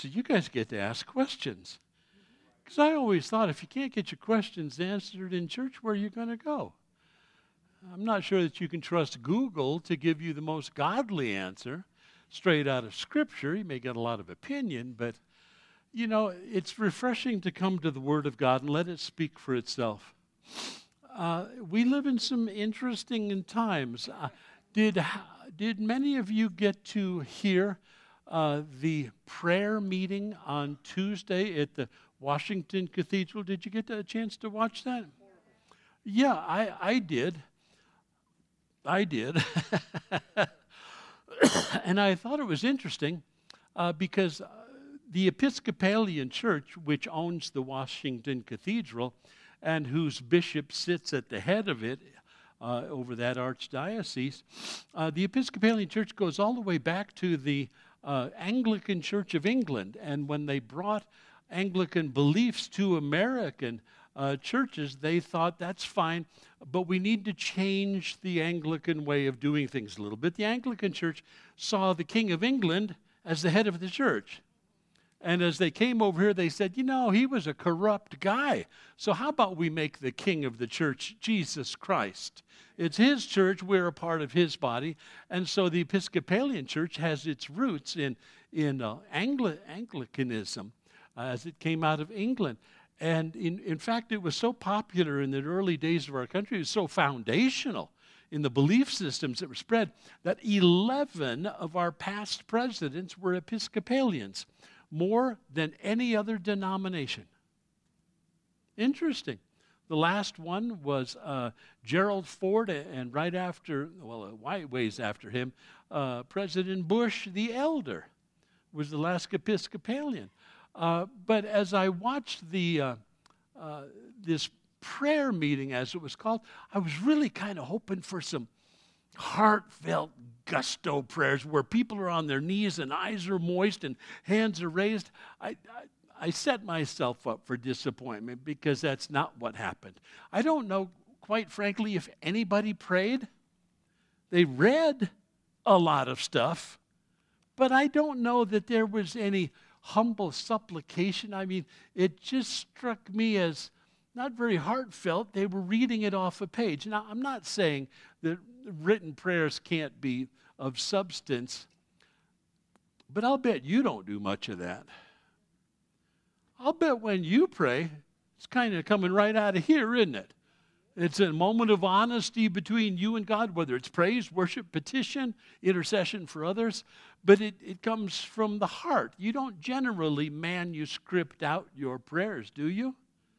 So you guys get to ask questions. Because I always thought if you can't get your questions answered in church, where are you going to go? I'm not sure that you can trust Google to give you the most godly answer straight out of Scripture. You may get a lot of opinion, but, it's refreshing to come to the Word of God and let it speak for itself. We live in some interesting times. Did many of you get to hear the prayer meeting on Tuesday at the Washington Cathedral? Did you get a chance to watch that? Yeah, I did. And I thought it was interesting because the Episcopalian Church, which owns the Washington Cathedral and whose bishop sits at the head of it over that archdiocese, the Episcopalian Church goes all the way back to the Anglican Church of England. And when they brought Anglican beliefs to American churches, they thought that's fine, but we need to change the Anglican way of doing things a little bit. The Anglican Church saw the King of England as the head of the church. And as they came over here, they said, he was a corrupt guy. So how about we make the king of the church Jesus Christ? It's his church. We're a part of his body. And so the Episcopalian Church has its roots in Anglicanism as it came out of England. And in fact, it was so popular in the early days of our country, it was so foundational in the belief systems that were spread, that 11 of our past presidents were Episcopalians, more than any other denomination. Interesting. The last one was Gerald Ford, and right after, a ways after him, President Bush the Elder was the last Episcopalian. But as I watched this prayer meeting, as it was called, I was really kind of hoping for some heartfelt gusto prayers where people are on their knees and eyes are moist and hands are raised. I set myself up for disappointment because that's not what happened. I don't know, quite frankly, if anybody prayed. They read a lot of stuff, but I don't know that there was any humble supplication. I mean, it just struck me as not very heartfelt. They were reading it off a page. Now, I'm not saying that written prayers can't be of substance, but I'll bet you don't do much of that. I'll bet when you pray, it's kind of coming right out of here, isn't it? It's a moment of honesty between you and God, whether it's praise, worship, petition, intercession for others, but it comes from the heart. You don't generally manuscript out your prayers, do you?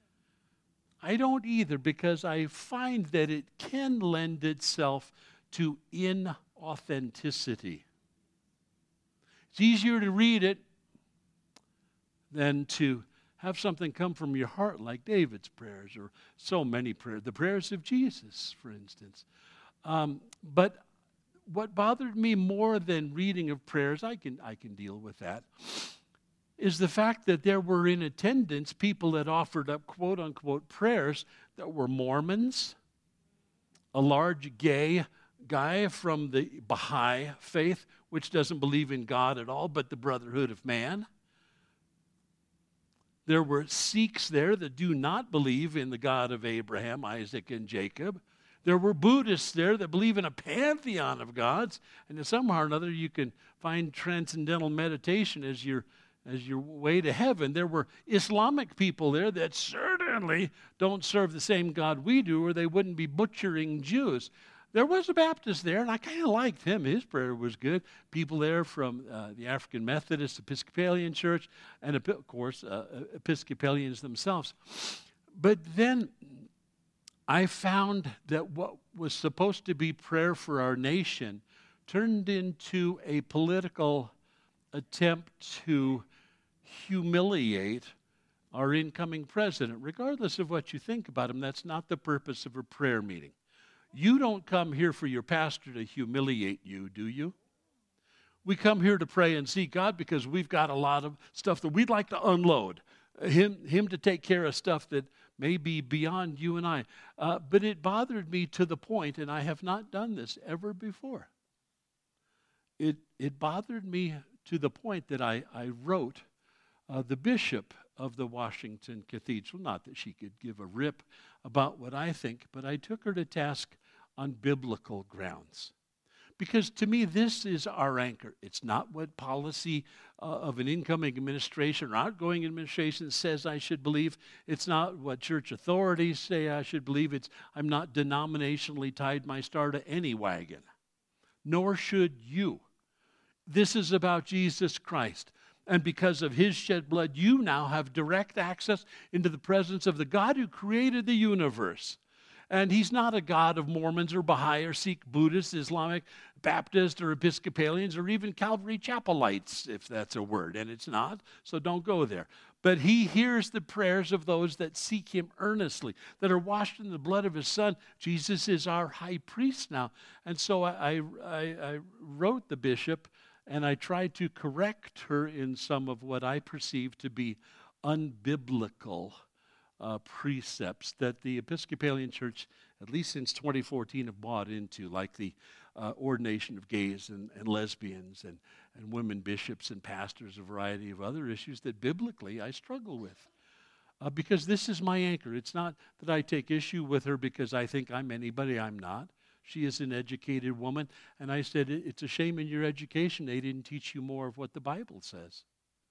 I don't either, because I find that it can lend itself to inauthenticity. It's easier to read it than to have something come from your heart like David's prayers or so many prayers, the prayers of Jesus, for instance. But what bothered me more than reading of prayers, I can deal with that, is the fact that there were in attendance people that offered up quote-unquote prayers that were Mormons, a large gay guy from the Baha'i faith, which doesn't believe in God at all, but the brotherhood of man. There were Sikhs there that do not believe in the God of Abraham, Isaac, and Jacob. There were Buddhists there that believe in a pantheon of gods, and somehow or another you can find transcendental meditation as your way to heaven. There were Islamic people there that certainly don't serve the same God we do, or they wouldn't be butchering Jews. There was a Baptist there, and I kind of liked him. His prayer was good. People there from the African Methodist Episcopalian Church, and of course, Episcopalians themselves. But then I found that what was supposed to be prayer for our nation turned into a political attempt to humiliate our incoming president. Regardless of what you think about him, that's not the purpose of a prayer meeting. You don't come here for your pastor to humiliate you, do you? We come here to pray and seek God because we've got a lot of stuff that we'd like to unload. Him to take care of stuff that may be beyond you and I. But it bothered me to the point, and I have not done this ever before. It bothered me to the point that I wrote the bishop of the Washington Cathedral. Not that she could give a rip about what I think, but I took her to task on biblical grounds. Because to me, this is our anchor. It's not what policy of an incoming administration or outgoing administration says I should believe. It's not what church authorities say I should believe. I'm not denominationally tied my star to any wagon. Nor should you. This is about Jesus Christ. And because of his shed blood, you now have direct access into the presence of the God who created the universe. And he's not a God of Mormons or Baha'i or Sikh, Buddhists, Islamic, Baptist, or Episcopalians, or even Calvary Chapelites, if that's a word. And it's not, so don't go there. But he hears the prayers of those that seek him earnestly, that are washed in the blood of his Son. Jesus is our high priest now. And so I wrote the bishop, and I tried to correct her in some of what I perceive to be unbiblical precepts that the Episcopalian Church, at least since 2014, have bought into, like the ordination of gays and lesbians and women bishops and pastors, a variety of other issues that biblically I struggle with. Because this is my anchor. It's not that I take issue with her because I think I'm anybody. I'm not. She is an educated woman. And I said, it's a shame in your education they didn't teach you more of what the Bible says.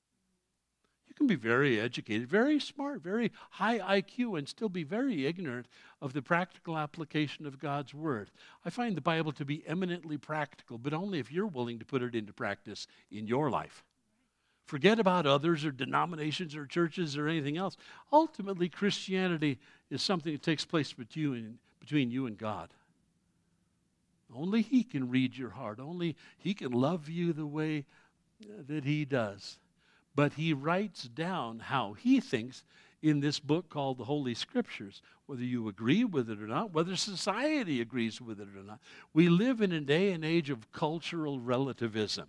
You can be very educated, very smart, very high IQ, and still be very ignorant of the practical application of God's Word. I find the Bible to be eminently practical, but only if you're willing to put it into practice in your life. Forget about others or denominations or churches or anything else. Ultimately, Christianity is something that takes place between you and God. Only he can read your heart. Only he can love you the way that he does. But he writes down how he thinks in this book called the Holy Scriptures, whether you agree with it or not, whether society agrees with it or not. We live in a day and age of cultural relativism,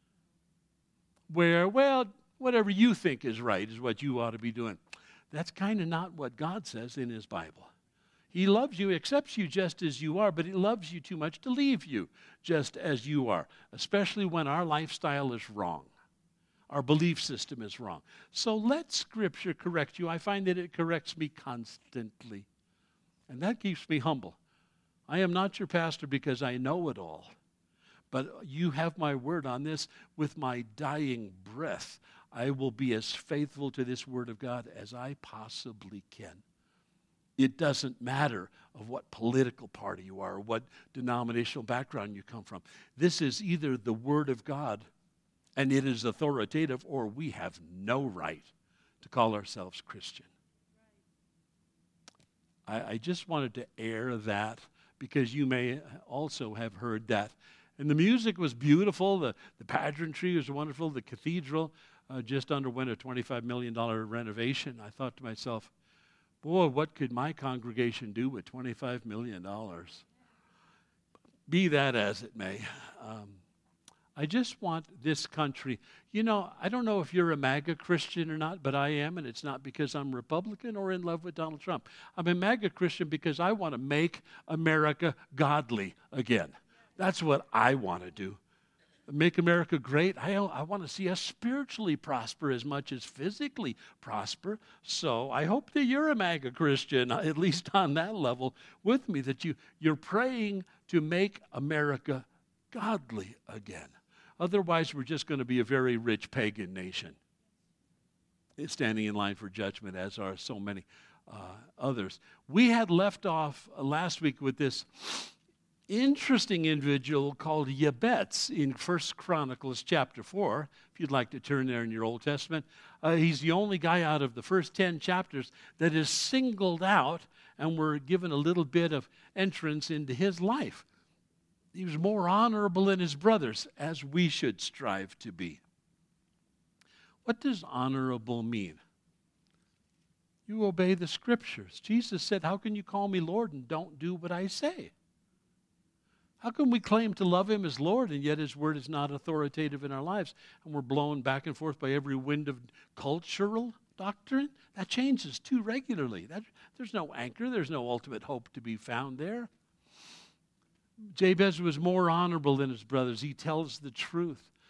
where, well, whatever you think is right is what you ought to be doing. That's kind of not what God says in his Bible. He loves you, accepts you just as you are, but he loves you too much to leave you just as you are, especially when our lifestyle is wrong. Our belief system is wrong. So let Scripture correct you. I find that it corrects me constantly. And that keeps me humble. I am not your pastor because I know it all. But you have my word on this. With my dying breath, I will be as faithful to this word of God as I possibly can. It doesn't matter of what political party you are or what denominational background you come from. This is either the word of God and it is authoritative, or we have no right to call ourselves Christian. I just wanted to air that because you may also have heard that. And the music was beautiful. The pageantry was wonderful. The cathedral just underwent a $25 million renovation. I thought to myself, boy, what could my congregation do with $25 million? Be that as it may. I just want this country, I don't know if you're a MAGA Christian or not, but I am, and it's not because I'm Republican or in love with Donald Trump. I'm a MAGA Christian because I want to make America godly again. That's what I want to do. Make America great. I want to see us spiritually prosper as much as physically prosper. So I hope that you're a MAGA Christian, at least on that level, with me, that you're praying to make America godly again. Otherwise, we're just going to be a very rich pagan nation, standing in line for judgment, as are so many others. We had left off last week with this interesting individual called Yabetz in 1 Chronicles chapter 4, if you'd like to turn there in your Old Testament. He's the only guy out of the first 10 chapters that is singled out, and we're given a little bit of entrance into his life. He was more honorable than his brothers, as we should strive to be. What does honorable mean? You obey the Scriptures. Jesus said, how can you call me Lord and don't do what I say? How can we claim to love him as Lord and yet his word is not authoritative in our lives? And we're blown back and forth by every wind of cultural doctrine? That changes too regularly. There's no anchor. There's no ultimate hope to be found there. Jabez was more honorable than his brothers. He tells the truth.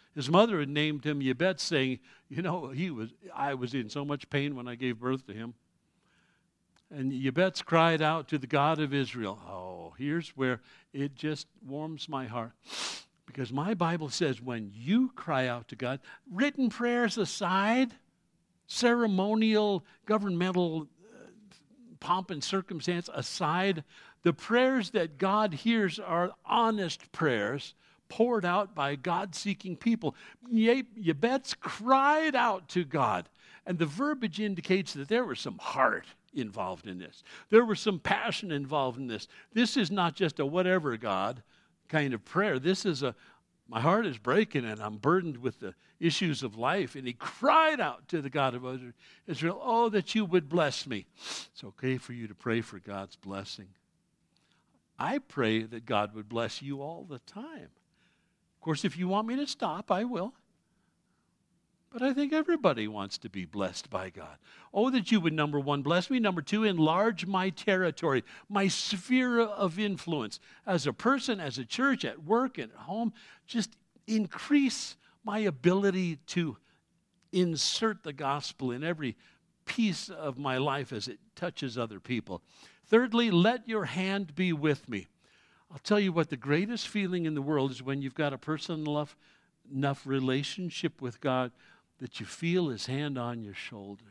His mother had named him Yebet, saying, I was in so much pain when I gave birth to him. And Yebet's cried out to the God of Israel. Oh, here's where it just warms my heart. Because my Bible says when you cry out to God, written prayers aside, ceremonial, governmental pomp and circumstance aside, the prayers that God hears are honest prayers poured out by God-seeking people. Yebet's cried out to God. And the verbiage indicates that there was some heart involved in this. There was some passion involved in this. This is not just a whatever God kind of prayer. This is my heart is breaking and I'm burdened with the issues of life. And he cried out to the God of Israel, oh, that you would bless me. It's okay for you to pray for God's blessing. I pray that God would bless you all the time. Of course, if you want me to stop, I will. But I think everybody wants to be blessed by God. Oh, that you would, number one, bless me. Number two, enlarge my territory, my sphere of influence. As a person, as a church, at work, at home, just increase my ability to insert the gospel in every piece of my life as it touches other people. Thirdly, let your hand be with me. I'll tell you what, the greatest feeling in the world is when you've got a personal enough relationship with God that you feel his hand on your shoulders.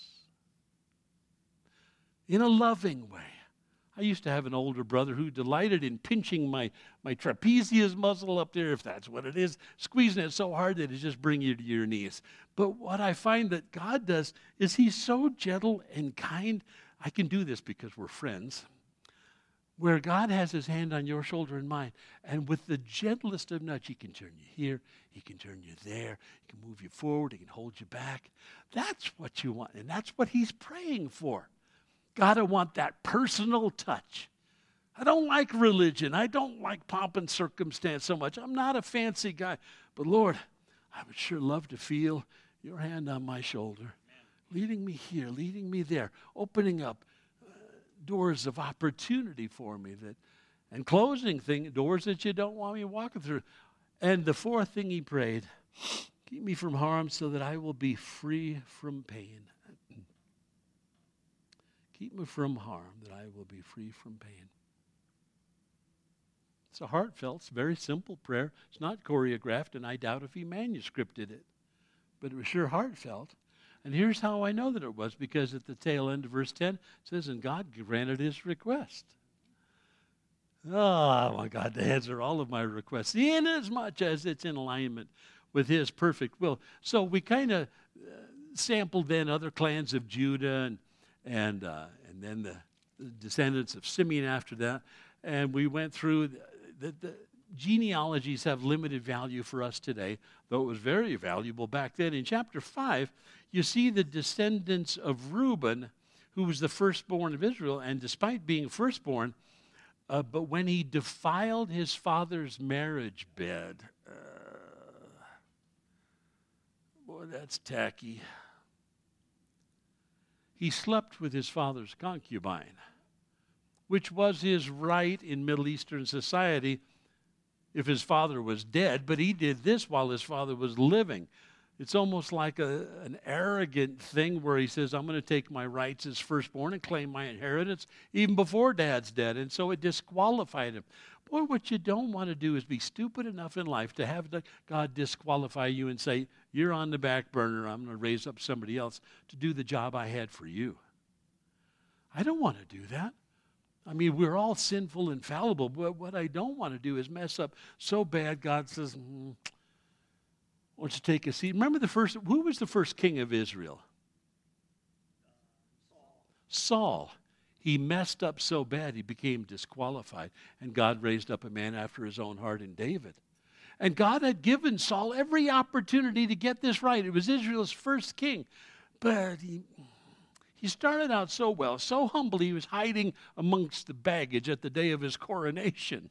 In a loving way. I used to have an older brother who delighted in pinching my trapezius muscle up there, if that's what it is, squeezing it so hard that it just brings you to your knees. But what I find that God does is he's so gentle and kind. I can do this because we're friends. Where God has his hand on your shoulder and mine, and with the gentlest of nudge, he can turn you here, he can turn you there, he can move you forward, he can hold you back. That's what you want, and that's what he's praying for. God, I want that personal touch. I don't like religion. I don't like pomp and circumstance so much. I'm not a fancy guy. But Lord, I would sure love to feel your hand on my shoulder, leading me here, leading me there, opening up doors of opportunity for me, and closing doors that you don't want me walking through. And the fourth thing he prayed, keep me from harm so that I will be free from pain. Keep me from harm that I will be free from pain. It's a heartfelt, it's a very simple prayer. It's not choreographed, and I doubt if he manuscripted it. But it was sure heartfelt. And here's how I know that it was, because at the tail end of verse 10, it says, and God granted his request. Oh, I want God to answer all of my requests, inasmuch as it's in alignment with his perfect will. So we kind of sampled then other clans of Judah and then the descendants of Simeon after that. And we went through the genealogies have limited value for us today, though it was very valuable back then. In chapter 5, you see the descendants of Reuben, who was the firstborn of Israel, and despite being firstborn, but when he defiled his father's marriage bed, boy, that's tacky. He slept with his father's concubine, which was his right in Middle Eastern society if his father was dead, but he did this while his father was living. It's almost like an arrogant thing where he says, I'm going to take my rights as firstborn and claim my inheritance even before dad's dead. And so it disqualified him. Boy, what you don't want to do is be stupid enough in life to have God disqualify you and say, you're on the back burner. I'm going to raise up somebody else to do the job I had for you. I don't want to do that. I mean, we're all sinful and fallible, but what I don't want to do is mess up so bad God says, why don't you take a seat? Remember who was the first king of Israel? Saul. He messed up so bad he became disqualified, and God raised up a man after his own heart in David. And God had given Saul every opportunity to get this right. It was Israel's first king, but he started out so well, so humble, he was hiding amongst the baggage at the day of his coronation.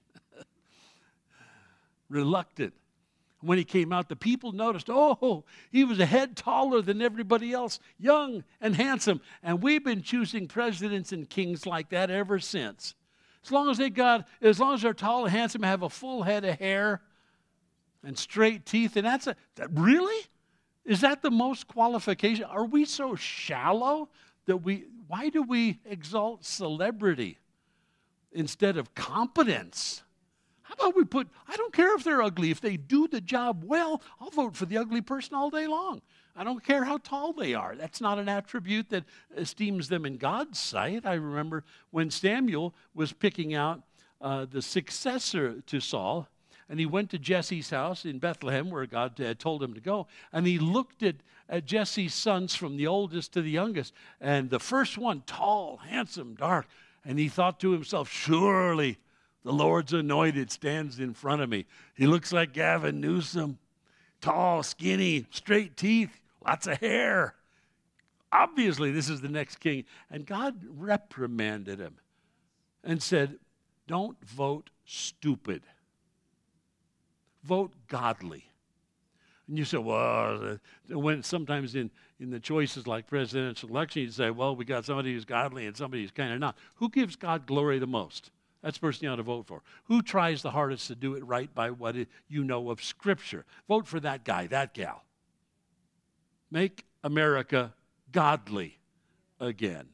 Reluctant. When he came out, the people noticed, he was a head taller than everybody else, young and handsome. And we've been choosing presidents and kings like that ever since. As long as they're tall and handsome, have a full head of hair, and straight teeth. And really? Is that the most qualification? Are we so shallow that why do we exalt celebrity instead of competence? How about I don't care if they're ugly. If they do the job well, I'll vote for the ugly person all day long. I don't care how tall they are. That's not an attribute that esteems them in God's sight. I remember when Samuel was picking out the successor to Saul, and he went to Jesse's house in Bethlehem where God had told him to go, and he looked at Jesse's sons from the oldest to the youngest, and the first one, tall, handsome, dark, and he thought to himself, surely the Lord's anointed stands in front of me. He looks like Gavin Newsom, tall, skinny, straight teeth, lots of hair. Obviously, this is the next king. And God reprimanded him and said, don't vote stupid. Vote godly. And you say, well, when sometimes in the choices like presidential election, you say, well, we got somebody who's godly and somebody who's kind of not. Who gives God glory the most? That's the person you ought to vote for. Who tries the hardest to do it right by what you know of Scripture? Vote for that guy, that gal. Make America godly again.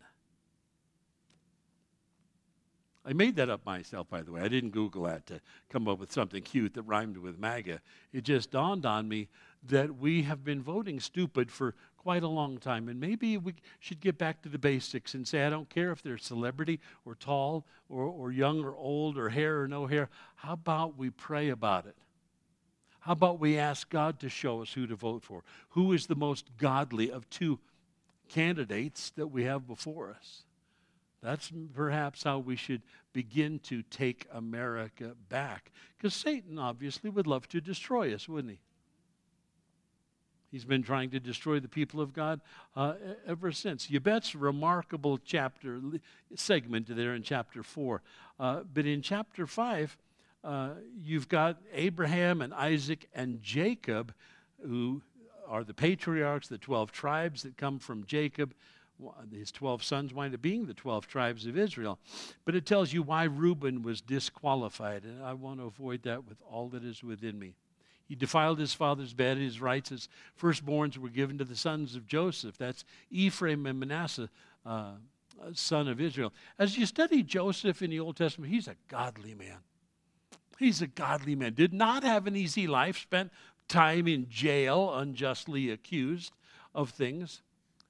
I made that up myself, by the way. I didn't Google that to come up with something cute that rhymed with MAGA. It just dawned on me that we have been voting stupid for quite a long time. And maybe we should get back to the basics and say, I don't care if they're celebrity or tall or young or old or hair or no hair. How about we pray about it? How about we ask God to show us who to vote for? Who is the most godly of two candidates that we have before us? That's perhaps how we should begin to take America back. Because Satan obviously would love to destroy us, wouldn't he? He's been trying to destroy the people of God ever since. Yvette's remarkable segment there in chapter 4. But in chapter 5, you've got Abraham and Isaac and Jacob, who are the patriarchs, the 12 tribes that come from Jacob. His 12 sons wind up being the 12 tribes of Israel. But it tells you why Reuben was disqualified, and I want to avoid that with all that is within me. He defiled his father's bed. His rights as firstborns were given to the sons of Joseph. That's Ephraim and Manasseh, son of Israel. As you study Joseph in the Old Testament, he's a godly man. He's a godly man. Did not have an easy life. Spent time in jail, unjustly accused of things.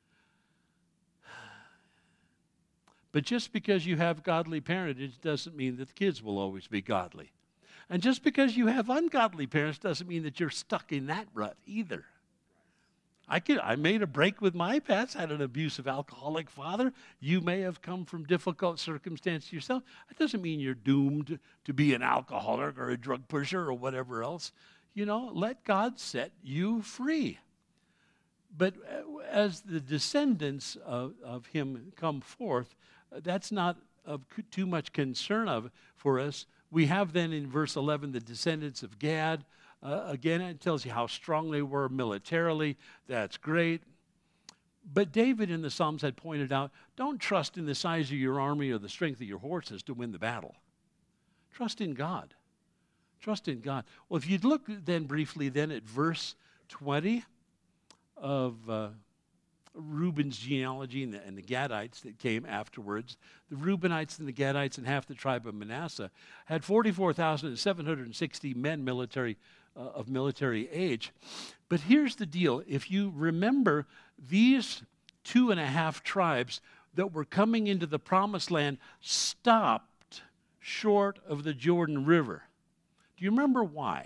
But just because you have godly parentage doesn't mean that the kids will always be godly. And just because you have ungodly parents doesn't mean that you're stuck in that rut either. I made a break with my past, had an abusive alcoholic father. You may have come from difficult circumstances yourself. That doesn't mean you're doomed to be an alcoholic or a drug pusher or whatever else. You know, let God set you free. But as the descendants of him come forth, that's not of too much concern for us. We have then in verse 11 the descendants of Gad. Again, it tells you how strong they were militarily. That's great. But David in the Psalms had pointed out, don't trust in the size of your army or the strength of your horses to win the battle. Trust in God. Trust in God. Well, if you'd look then briefly then at verse 20 of Reuben's genealogy and the Gadites that came afterwards. The Reubenites and the Gadites and half the tribe of Manasseh had 44,760 men of military age. But here's the deal. If you remember, these 2.5 tribes that were coming into the promised land stopped short of the Jordan River. Do you remember why?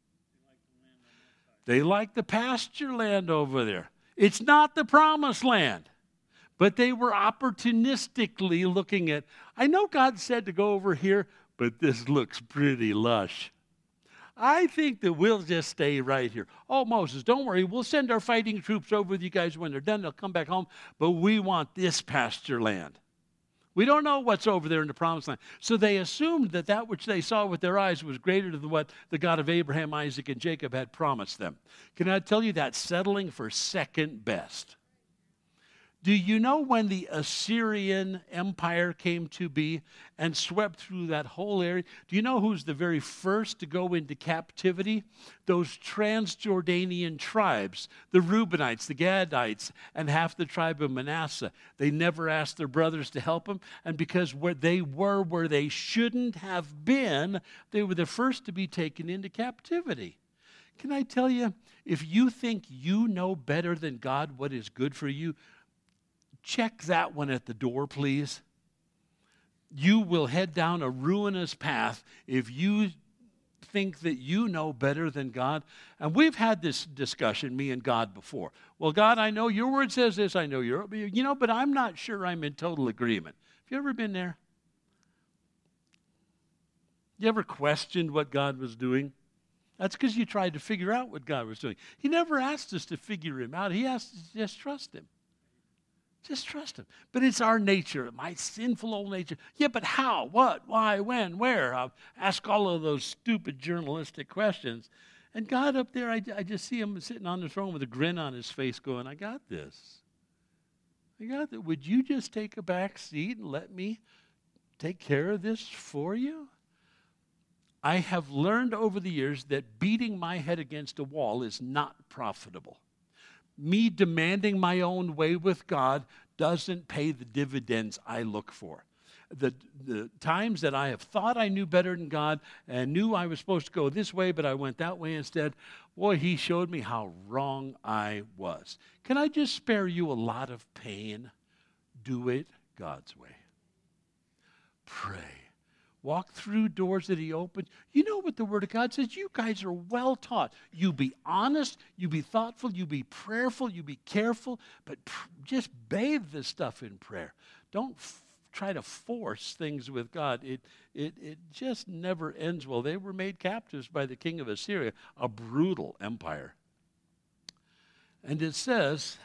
They liked the pasture land over there. It's not the promised land. But they were opportunistically looking at, I know God said to go over here, but this looks pretty lush. I think that we'll just stay right here. Oh, Moses, don't worry. We'll send our fighting troops over with you guys when they're done. They'll come back home. But we want this pasture land. We don't know what's over there in the promised land. So they assumed that that which they saw with their eyes was greater than what the God of Abraham, Isaac, and Jacob had promised them. Can I tell you that's settling for second best? Do you know when the Assyrian Empire came to be and swept through that whole area? Do you know who's the very first to go into captivity? Those Transjordanian tribes, the Reubenites, the Gadites, and half the tribe of Manasseh. They never asked their brothers to help them, and because where they shouldn't have been, they were the first to be taken into captivity. Can I tell you, if you think you know better than God what is good for you, check that one at the door, please. You will head down a ruinous path if you think that you know better than God. And we've had this discussion, me and God, before. Well, God, I know your word says this, I know but I'm not sure I'm in total agreement. Have you ever been there? You ever questioned what God was doing? That's because you tried to figure out what God was doing. He never asked us to figure him out. He asked us to just trust him. Just trust him. But it's our nature, my sinful old nature. Yeah, but how? What? Why? When? Where? I'll ask all of those stupid journalistic questions. And God up there, I just see him sitting on the throne with a grin on his face going, I got this. I got that. Would you just take a back seat and let me take care of this for you? I have learned over the years that beating my head against a wall is not profitable. Me demanding my own way with God doesn't pay the dividends I look for. The times that I have thought I knew better than God and knew I was supposed to go this way, but I went that way instead, boy, he showed me how wrong I was. Can I just spare you a lot of pain? Do it God's way. Pray. Walk through doors that he opened. You know what the Word of God says? You guys are well taught. You be honest, you be thoughtful, you be prayerful, you be careful, but just bathe this stuff in prayer. Don't try to force things with God. It just never ends well. They were made captives by the king of Assyria, a brutal empire. And it says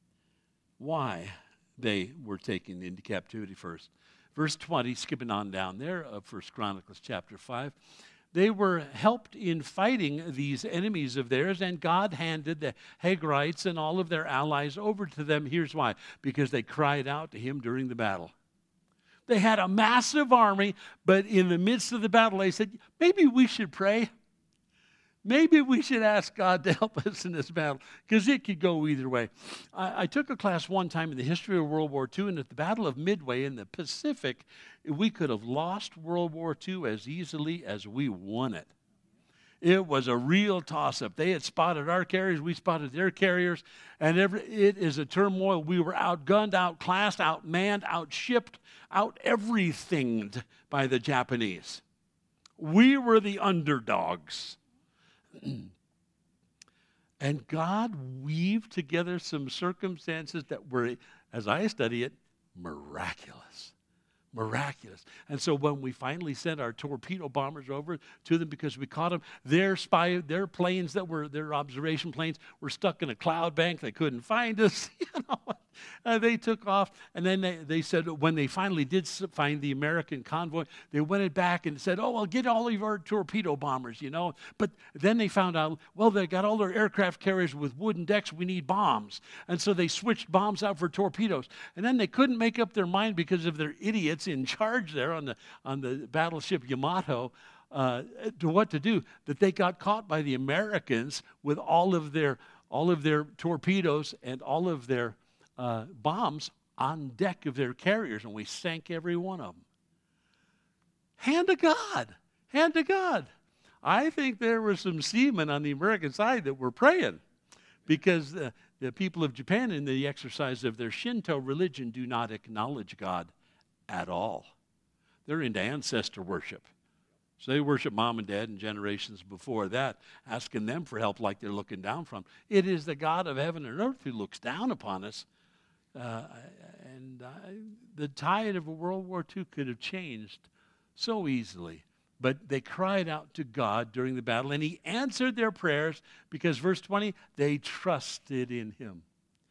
why they were taken into captivity first. Verse 20, skipping on down there of 1 Chronicles chapter 5, they were helped in fighting these enemies of theirs, and God handed the Hagrites and all of their allies over to them. Here's why. Because they cried out to him during the battle. They had a massive army, but in the midst of the battle, they said, maybe we should pray. Maybe we should ask God to help us in this battle, because it could go either way. I took a class one time in the history of World War II, and at the Battle of Midway in the Pacific, we could have lost World War II as easily as we won it. It was a real toss-up. They had spotted our carriers, we spotted their carriers, and it is a turmoil. We were outgunned, outclassed, outmanned, outshipped, out-everythinged by the Japanese. We were the underdogs. And God weaved together some circumstances that were, as I study it, miraculous. Miraculous. And so when we finally sent our torpedo bombers over to them because we caught them, their planes that were their observation planes were stuck in a cloud bank. They couldn't find us. They took off. And then they said when they finally did find the American convoy, they went back and said, oh, well, get all of our torpedo bombers, But then they found out, well, they got all their aircraft carriers with wooden decks. We need bombs. And so they switched bombs out for torpedoes. And then they couldn't make up their mind because of their idiots in charge there on the battleship Yamato to what to do, that they got caught by the Americans with all of their torpedoes and all of their bombs on deck of their carriers, and we sank every one of them. Hand to God. Hand to God. I think there were some seamen on the American side that were praying because the people of Japan, in the exercise of their Shinto religion, do not acknowledge God at all. They're into ancestor worship. So they worship mom and dad and generations before that, asking them for help like they're looking down from. It is the God of heaven and earth who looks down upon us. The tide of World War II could have changed so easily. But they cried out to God during the battle, and he answered their prayers because, verse 20, they trusted in him.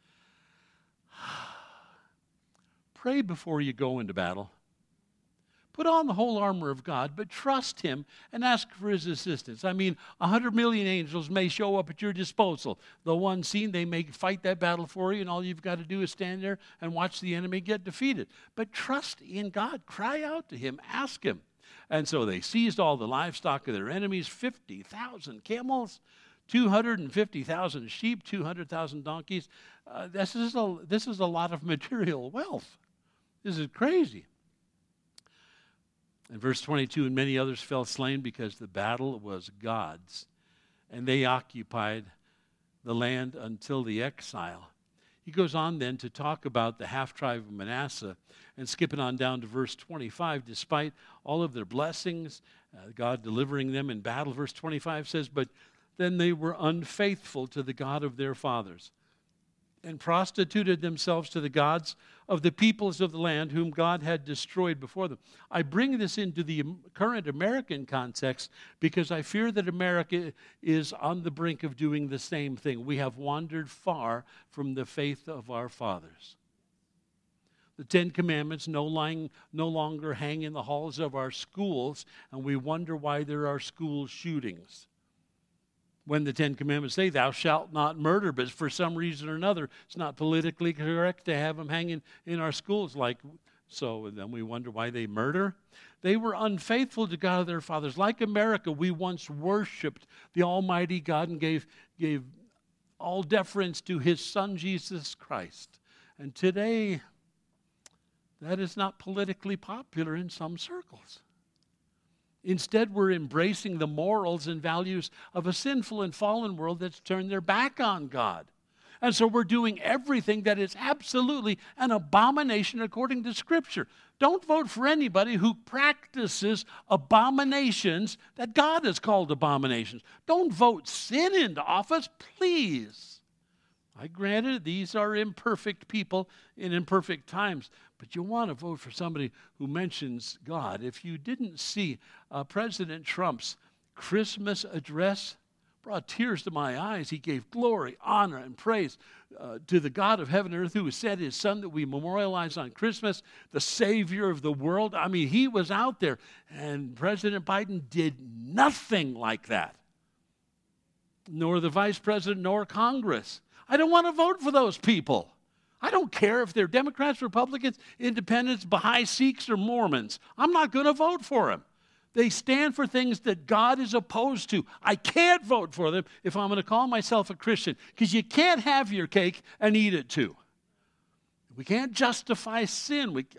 Pray before you go into battle. Put on the whole armor of God, but trust him and ask for his assistance. I mean, 100 million angels may show up at your disposal. Though unseen, they may fight that battle for you, and all you've got to do is stand there and watch the enemy get defeated. But trust in God. Cry out to him. Ask him. And so they seized all the livestock of their enemies, 50,000 camels, 250,000 sheep, 200,000 donkeys. This is a lot of material wealth. This is crazy. In verse 22, and many others fell slain because the battle was God's, and they occupied the land until the exile. He goes on then to talk about the half-tribe of Manasseh, and skipping on down to verse 25, despite all of their blessings, God delivering them in battle, verse 25 says, but then they were unfaithful to the God of their fathers, and prostituted themselves to the gods of the peoples of the land whom God had destroyed before them. I bring this into the current American context because I fear that America is on the brink of doing the same thing. We have wandered far from the faith of our fathers. The Ten Commandments no longer hang in the halls of our schools, and we wonder why there are school shootings. When the Ten Commandments say, thou shalt not murder, but for some reason or another, it's not politically correct to have them hanging in our schools so. And then we wonder why they murder. They were unfaithful to God of their fathers. Like America, we once worshiped the Almighty God and gave all deference to his Son, Jesus Christ. And today, that is not politically popular in some circles. Instead, we're embracing the morals and values of a sinful and fallen world that's turned their back on God. And so we're doing everything that is absolutely an abomination according to Scripture. Don't vote for anybody who practices abominations that God has called abominations. Don't vote sin into office, please. I granted these are imperfect people in imperfect times, but you want to vote for somebody who mentions God. If you didn't see President Trump's Christmas address, brought tears to my eyes. He gave glory, honor, and praise to the God of heaven and earth who has sent his Son that we memorialize on Christmas, the Savior of the world. I mean, he was out there, and President Biden did nothing like that, nor the Vice President, nor Congress. I don't want to vote for those people. I don't care if they're Democrats, Republicans, Independents, Baha'i, Sikhs, or Mormons. I'm not going to vote for them. They stand for things that God is opposed to. I can't vote for them if I'm going to call myself a Christian, because you can't have your cake and eat it too. We can't justify sin. We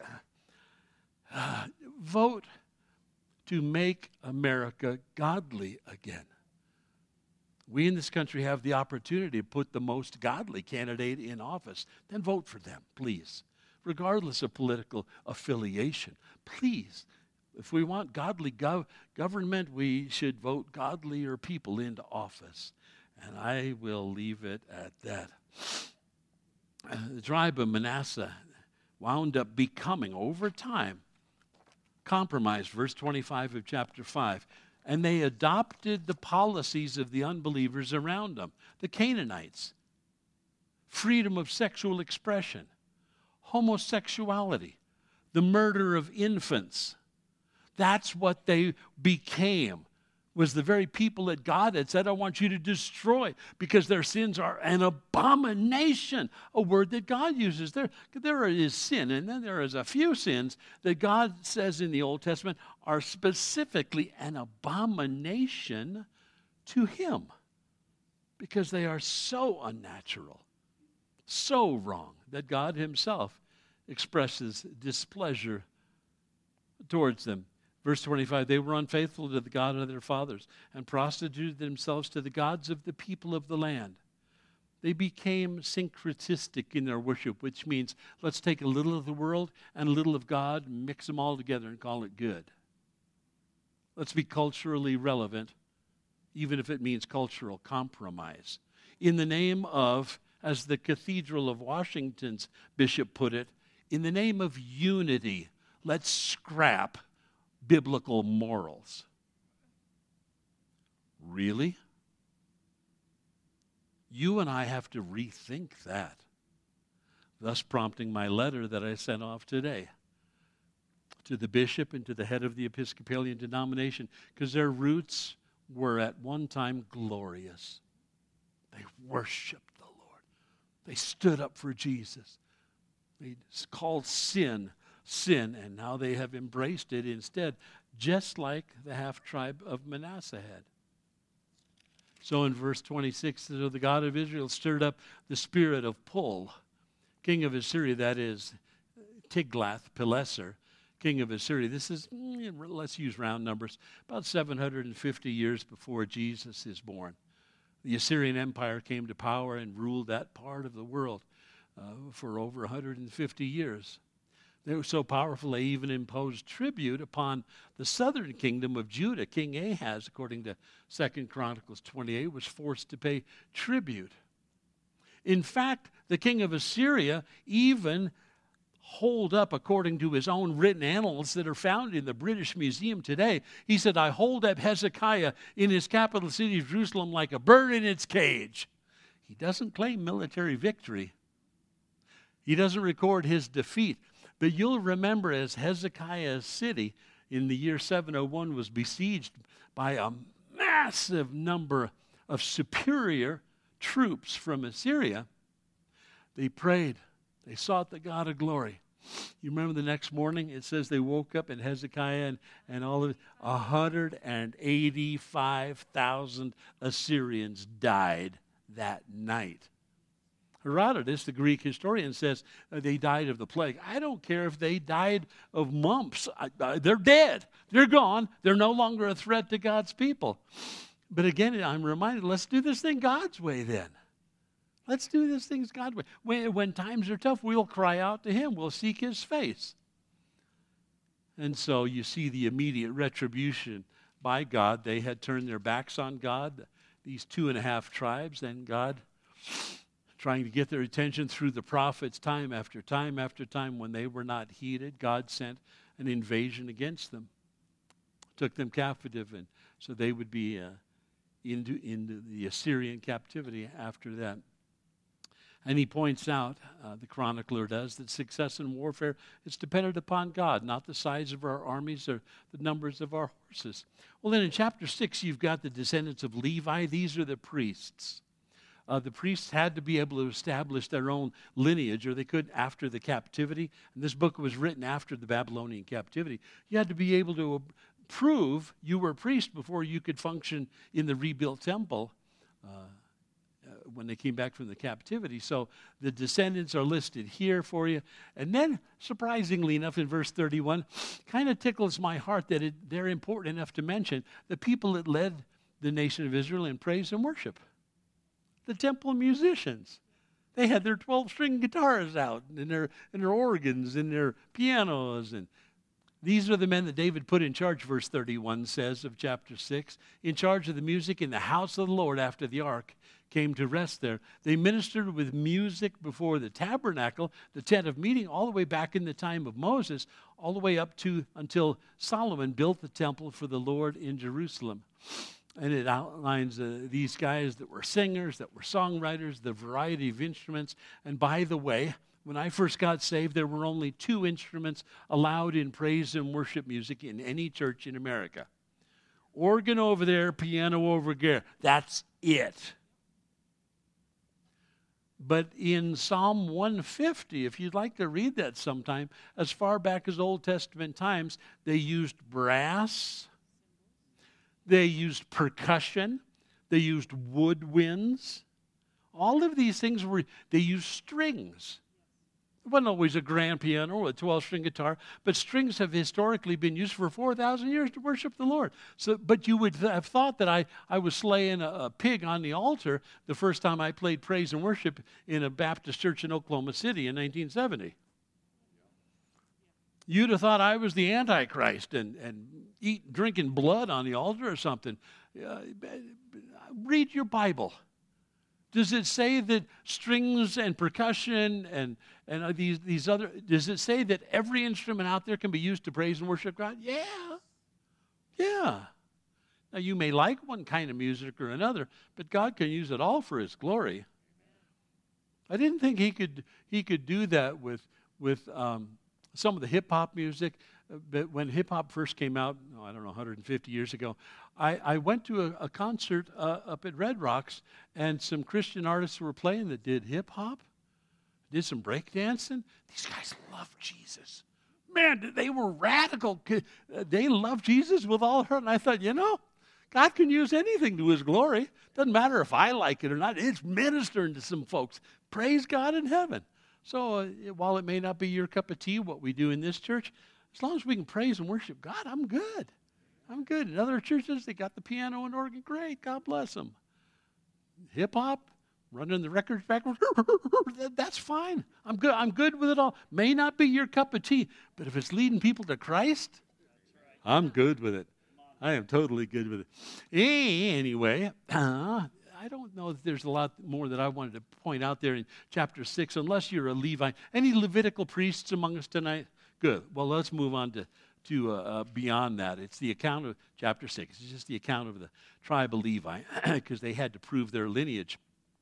vote to make America godly again. We in this country have the opportunity to put the most godly candidate in office. Then vote for them, please, regardless of political affiliation. Please, if we want godly government, we should vote godlier people into office. And I will leave it at that. The tribe of Manasseh wound up becoming, over time, compromised. Verse 25 of chapter 5. And they adopted the policies of the unbelievers around them. The Canaanites, freedom of sexual expression, homosexuality, the murder of infants. That's what they became, was the very people that God had said, I want you to destroy because their sins are an abomination, a word that God uses. There is sin, and then there is a few sins that God says in the Old Testament are specifically an abomination to him because they are so unnatural, so wrong that God himself expresses displeasure towards them. Verse 25, they were unfaithful to the God of their fathers and prostituted themselves to the gods of the people of the land. They became syncretistic in their worship, which means let's take a little of the world and a little of God and mix them all together and call it good. Let's be culturally relevant, even if it means cultural compromise. In the name of, as the Cathedral of Washington's bishop put it, in the name of unity, let's scrap biblical morals. Really? You and I have to rethink that. Thus prompting my letter that I sent off today to the bishop and to the head of the Episcopalian denomination, because their roots were at one time glorious. They worshiped the Lord. They stood up for Jesus. They called sin, and now they have embraced it instead, just like the half-tribe of Manasseh had. So in verse 26, so the God of Israel stirred up the spirit of Pul, king of Assyria, that is Tiglath-Pileser, king of Assyria. This is, let's use round numbers, about 750 years before Jesus is born. The Assyrian Empire came to power and ruled that part of the world for over 150 years. They were so powerful they even imposed tribute upon the southern kingdom of Judah. King Ahaz, according to 2 Chronicles 28, was forced to pay tribute. In fact, the king of Assyria even holed up, according to his own written annals that are found in the British Museum today. He said, I hold up Hezekiah in his capital city of Jerusalem like a bird in its cage. He doesn't claim military victory. He doesn't record his defeat. But you'll remember, as Hezekiah's city in the year 701 was besieged by a massive number of superior troops from Assyria, they prayed. They sought the God of glory. You remember the next morning, it says they woke up and Hezekiah and all of 185,000 Assyrians died that night. Herodotus, the Greek historian, says they died of the plague. I don't care if they died of mumps. They're dead. They're gone. They're no longer a threat to God's people. But again, I'm reminded, let's do this thing God's way then. Let's do this thing God's way. When times are tough, we'll cry out to Him. We'll seek His face. And so you see the immediate retribution by God. They had turned their backs on God, these 2.5 tribes, and God, trying to get their attention through the prophets time after time after time, when they were not heeded, God sent an invasion against them, took them captive, and so they would be into the Assyrian captivity after that. And he points out, the chronicler does, that success in warfare is dependent upon God, not the size of our armies or the numbers of our horses. Well, then in chapter 6, you've got the descendants of Levi. These are the priests. The priests had to be able to establish their own lineage, or they could after the captivity. And this book was written after the Babylonian captivity. You had to be able to prove you were a priest before you could function in the rebuilt temple when they came back from the captivity. So the descendants are listed here for you. And then, surprisingly enough, in verse 31, kind of tickles my heart that they're important enough to mention the people that led the nation of Israel in praise and worship. The temple musicians. They had their 12-string guitars out, and their organs, and their pianos. And these are the men that David put in charge, verse 31 says of chapter 6, in charge of the music in the house of the Lord after the ark came to rest there. They ministered with music before the tabernacle, the tent of meeting, all the way back in the time of Moses, all the way up to until Solomon built the temple for the Lord in Jerusalem. And it outlines these guys that were singers, that were songwriters, the variety of instruments. And by the way, when I first got saved, there were only 2 instruments allowed in praise and worship music in any church in America. Organ over there, piano over there. That's it. But in Psalm 150, if you'd like to read that sometime, as far back as Old Testament times, they used brass. They used percussion. They used woodwinds. All of these things they used strings. It wasn't always a grand piano or a 12-string guitar, but strings have historically been used for 4,000 years to worship the Lord. But you would have thought that I was slaying a pig on the altar the first time I played praise and worship in a Baptist church in Oklahoma City in 1970. You'd have thought I was the Antichrist and drinking blood on the altar or something. Read your Bible. Does it say that strings and percussion and these other, does it say that every instrument out there can be used to praise and worship God? Yeah. Now, you may like one kind of music or another, but God can use it all for His glory. I didn't think He could do that with some of the hip-hop music. but when hip-hop first came out, I don't know, 150 years ago, I went to a concert up at Red Rocks, and some Christian artists were playing that did hip-hop, did some breakdancing. These guys love Jesus. Man, they were radical. They love Jesus with all their heart. And I thought, God can use anything to his glory. Doesn't matter if I like it or not. It's ministering to some folks. Praise God in heaven. So while it may not be your cup of tea, what we do in this church, as long as we can praise and worship God, I'm good. I'm good. In other churches, they got the piano and organ. Great. God bless them. Hip-hop, running the records backwards, that's fine. I'm good. I'm good with it all. May not be your cup of tea, but if it's leading people to Christ, I'm good with it. I am totally good with it. Anyway, I don't know if there's a lot more that I wanted to point out there in chapter 6, unless you're a Levite. Any Levitical priests among us tonight? Good. Well, let's move on to beyond that. It's the account of chapter 6. It's just the account of the tribe of Levi, because they had to prove their lineage.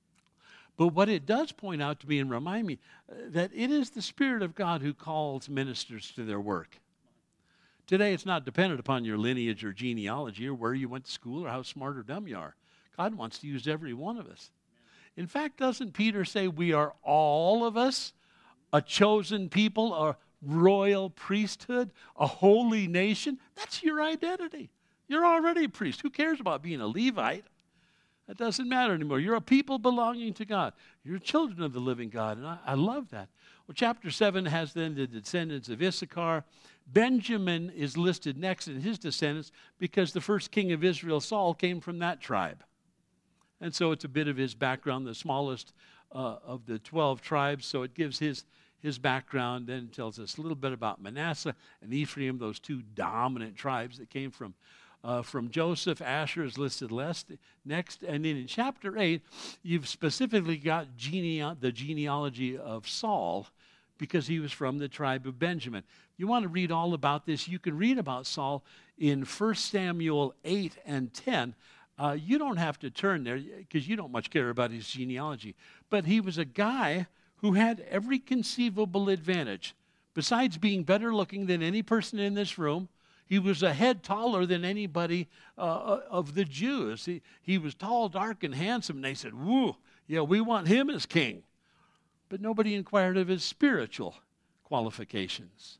But what it does point out to me and remind me that it is the Spirit of God who calls ministers to their work. Today, it's not dependent upon your lineage or genealogy or where you went to school or how smart or dumb you are. God wants to use every one of us. In fact, doesn't Peter say we are all of us a chosen people, a royal priesthood, a holy nation? That's your identity. You're already a priest. Who cares about being a Levite? That doesn't matter anymore. You're a people belonging to God. You're children of the living God, and I love that. Well, chapter 7 has then the descendants of Issachar. Benjamin is listed next in his descendants because the first king of Israel, Saul, came from that tribe. And so it's a bit of his background, the smallest of the 12 tribes, so it gives his background. Then it tells us a little bit about Manasseh and Ephraim, those two dominant tribes that came from Joseph. Asher is listed next. And then in chapter 8, you've specifically got the genealogy of Saul, because he was from the tribe of Benjamin. You want to read all about this, you can read about Saul in 1 Samuel 8 and 10. You don't have to turn there because you don't much care about his genealogy. But he was a guy who had every conceivable advantage. Besides being better looking than any person in this room, he was a head taller than anybody of the Jews. He was tall, dark, and handsome. And they said, woo, yeah, we want him as king. But nobody inquired of his spiritual qualifications.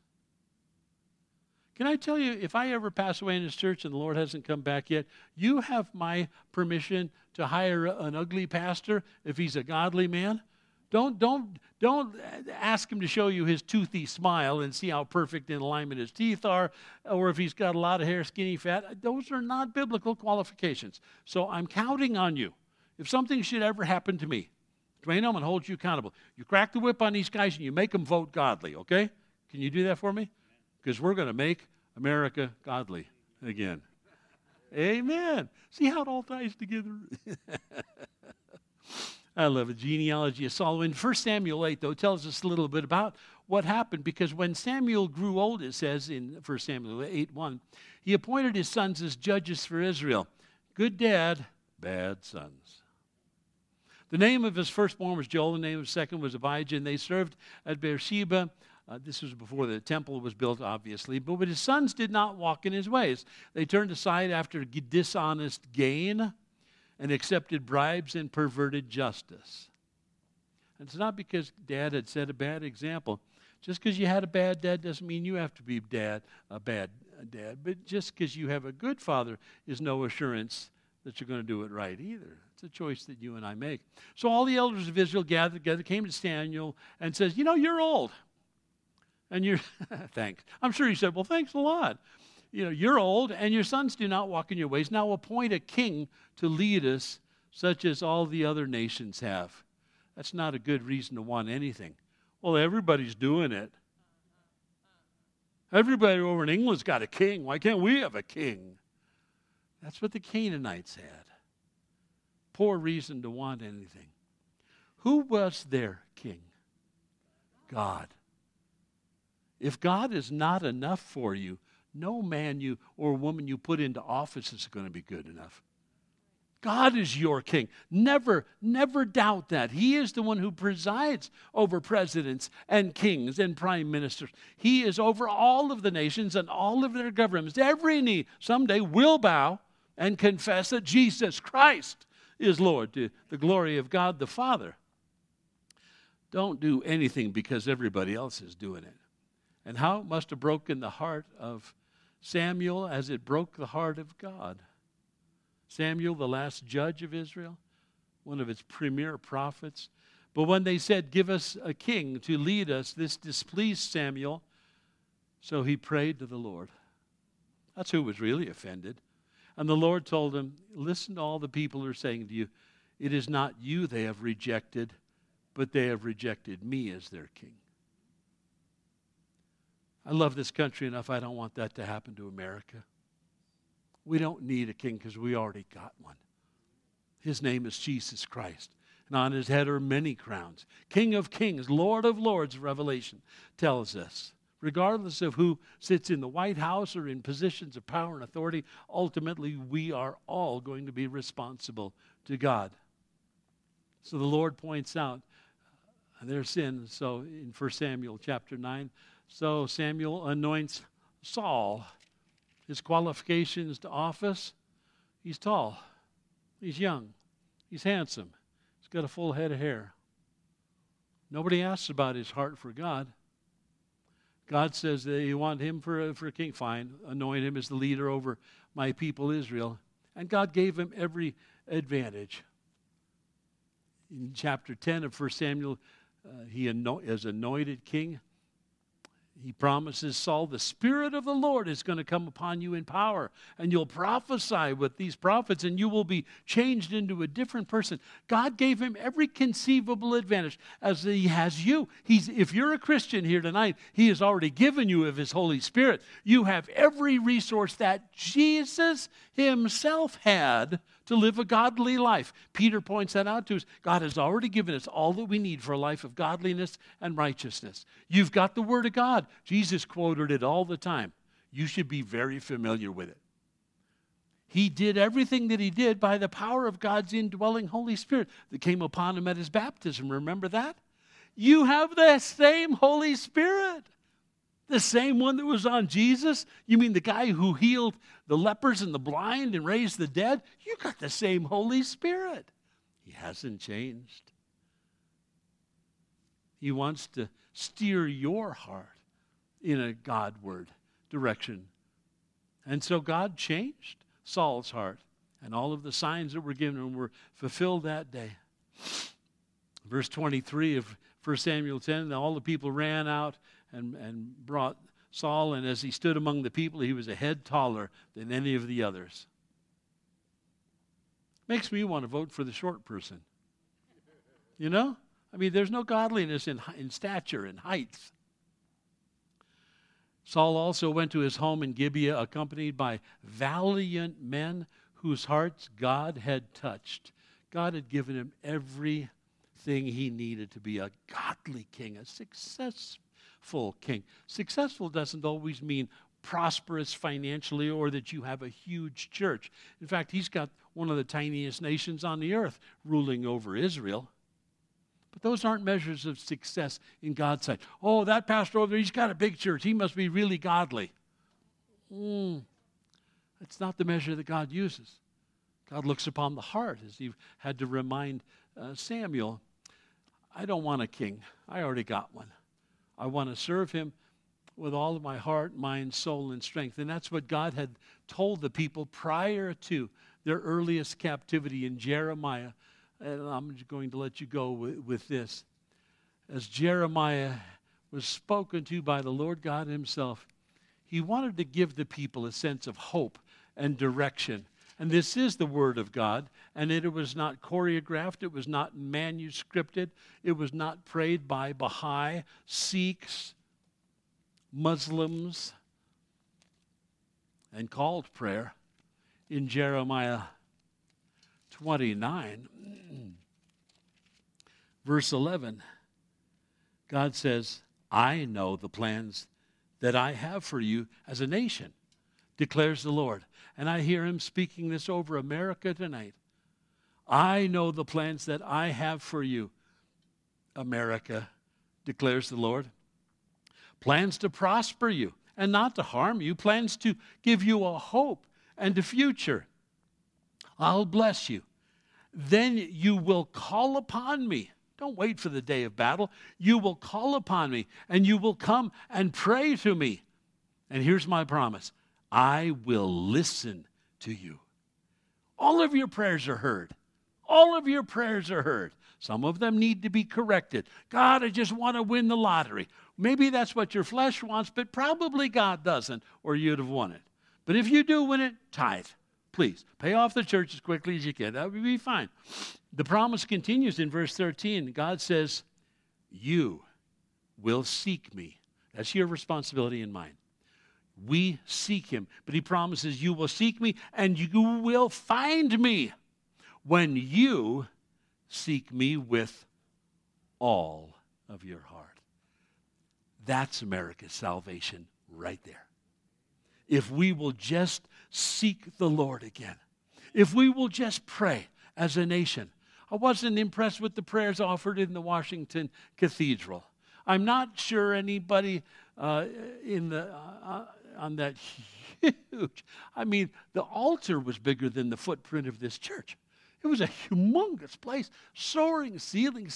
Can I tell you, if I ever pass away in this church and the Lord hasn't come back yet, you have my permission to hire an ugly pastor if he's a godly man. Don't ask him to show you his toothy smile and see how perfect in alignment his teeth are, or if he's got a lot of hair, skinny, fat. Those are not biblical qualifications. So I'm counting on you. If something should ever happen to me, Dwayne, I'm going to hold you accountable. You crack the whip on these guys and you make them vote godly, okay? Can you do that for me? Because we're going to make America godly again. Amen. See how it all ties together? I love it. Genealogy of Saul. In 1 Samuel 8, though, tells us a little bit about what happened, because when Samuel grew old, it says in 1 Samuel 8:1, he appointed his sons as judges for Israel. Good dad, bad sons. The name of his firstborn was Joel. The name of his second was Abijah, and they served at Beersheba. This was before the temple was built, obviously. But his sons did not walk in his ways. They turned aside after dishonest gain and accepted bribes and perverted justice. And it's not because dad had set a bad example. Just because you had a bad dad doesn't mean you have to be a bad dad. But just because you have a good father is no assurance that you're going to do it right either. It's a choice that you and I make. So all the elders of Israel gathered together, came to Samuel, and says, you're old. And you're, thanks. I'm sure he said, well, thanks a lot. You're old, and your sons do not walk in your ways. Now appoint a king to lead us, such as all the other nations have. That's not a good reason to want anything. Well, everybody's doing it. Everybody over in England's got a king. Why can't we have a king? That's what the Canaanites had. Poor reason to want anything. Who was their king? God. If God is not enough for you, no man or woman you put into office is going to be good enough. God is your king. Never, never doubt that. He is the one who presides over presidents and kings and prime ministers. He is over all of the nations and all of their governments. Every knee someday will bow and confess that Jesus Christ is Lord, to the glory of God the Father. Don't do anything because everybody else is doing it. And how it must have broken the heart of Samuel as it broke the heart of God. Samuel, the last judge of Israel, one of its premier prophets. But when they said, give us a king to lead us, this displeased Samuel. So he prayed to the Lord. That's who was really offended. And the Lord told him, listen to all the people who are saying to you, it is not you they have rejected, but they have rejected me as their king. I love this country enough, I don't want that to happen to America. We don't need a king because we already got one. His name is Jesus Christ. And on his head are many crowns. King of kings, Lord of lords, Revelation tells us. Regardless of who sits in the White House or in positions of power and authority, ultimately we are all going to be responsible to God. So the Lord points out their sin. So in 1 Samuel chapter 9, so Samuel anoints Saul. His qualifications to office, he's tall, he's young, he's handsome, he's got a full head of hair. Nobody asks about his heart for God. God says that you want him for a king. Fine, anoint him as the leader over my people Israel. And God gave him every advantage. In chapter 10 of 1 Samuel, he is anointed king. He promises Saul, the Spirit of the Lord is going to come upon you in power, and you'll prophesy with these prophets, and you will be changed into a different person. God gave him every conceivable advantage as he has you. If you're a Christian here tonight, he has already given you of his Holy Spirit. You have every resource that Jesus himself had to live a godly life. Peter points that out to us. God has already given us all that we need for a life of godliness and righteousness. You've got the Word of God. Jesus quoted it all the time. You should be very familiar with it. He did everything that he did by the power of God's indwelling Holy Spirit that came upon him at his baptism. Remember that? You have the same Holy Spirit. The same one that was on Jesus? You mean the guy who healed the lepers and the blind and raised the dead? You got the same Holy Spirit. He hasn't changed. He wants to steer your heart in a Godward direction. And so God changed Saul's heart, and all of the signs that were given him were fulfilled that day. Verse 23 of 1 Samuel 10, all the people ran out and brought Saul, and as he stood among the people, he was a head taller than any of the others. Makes me want to vote for the short person. You know? I mean, there's no godliness in stature and height. Saul also went to his home in Gibeah, accompanied by valiant men whose hearts God had touched. God had given him everything he needed to be a godly king, a successful king. Successful doesn't always mean prosperous financially or that you have a huge church. In fact, he's got one of the tiniest nations on the earth ruling over Israel. But those aren't measures of success in God's sight. Oh, that pastor over there, he's got a big church. He must be really godly. That's not the measure that God uses. God looks upon the heart, as he had to remind Samuel. I don't want a king. I already got one. I want to serve him with all of my heart, mind, soul, and strength. And that's what God had told the people prior to their earliest captivity in Jeremiah. And I'm going to let you go with this. As Jeremiah was spoken to by the Lord God himself, he wanted to give the people a sense of hope and direction. And this is the Word of God, and it was not choreographed, it was not manuscripted, it was not prayed by Baha'i, Sikhs, Muslims, and called prayer. In Jeremiah 29, verse 11, God says, I know the plans that I have for you as a nation, declares the Lord. And I hear him speaking this over America tonight. I know the plans that I have for you, America, declares the Lord. Plans to prosper you and not to harm you. Plans to give you a hope and a future. I'll bless you. Then you will call upon me. Don't wait for the day of battle. You will call upon me, and you will come and pray to me. And here's my promise. I will listen to you. All of your prayers are heard. All of your prayers are heard. Some of them need to be corrected. God, I just want to win the lottery. Maybe that's what your flesh wants, but probably God doesn't, or you'd have won it. But if you do win it, tithe. Please, pay off the church as quickly as you can. That would be fine. The promise continues in verse 13. God says, you will seek me. That's your responsibility and mine. We seek him. But he promises you will seek me and you will find me when you seek me with all of your heart. That's America's salvation right there. If we will just seek the Lord again. If we will just pray as a nation. I wasn't impressed with the prayers offered in the Washington Cathedral. I'm not sure anybody on that huge, I mean, the altar was bigger than the footprint of this church. It was a humongous place, soaring ceiling,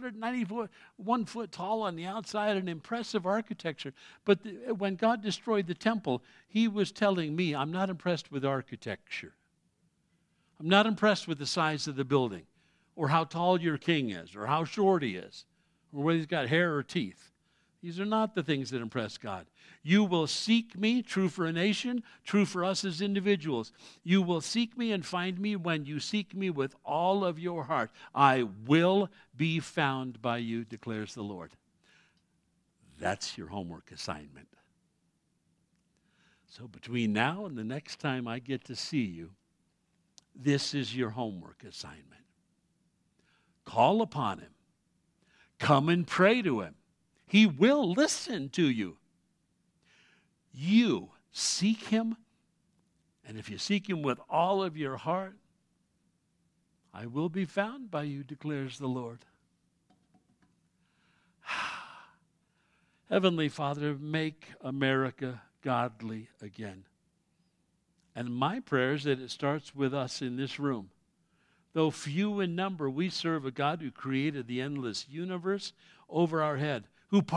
691 foot tall on the outside, an impressive architecture. But when God destroyed the temple, he was telling me, I'm not impressed with architecture. I'm not impressed with the size of the building, or how tall your king is, or how short he is, or whether he's got hair or teeth. These are not the things that impress God. You will seek me, true for a nation, true for us as individuals. You will seek me and find me when you seek me with all of your heart. I will be found by you, declares the Lord. That's your homework assignment. So between now and the next time I get to see you, this is your homework assignment. Call upon him. Come and pray to him. He will listen to you. You seek him, and if you seek him with all of your heart, I will be found by you, declares the Lord. Heavenly Father, make America godly again. And my prayer is that it starts with us in this room. Though few in number, we serve a God who created the endless universe over our head.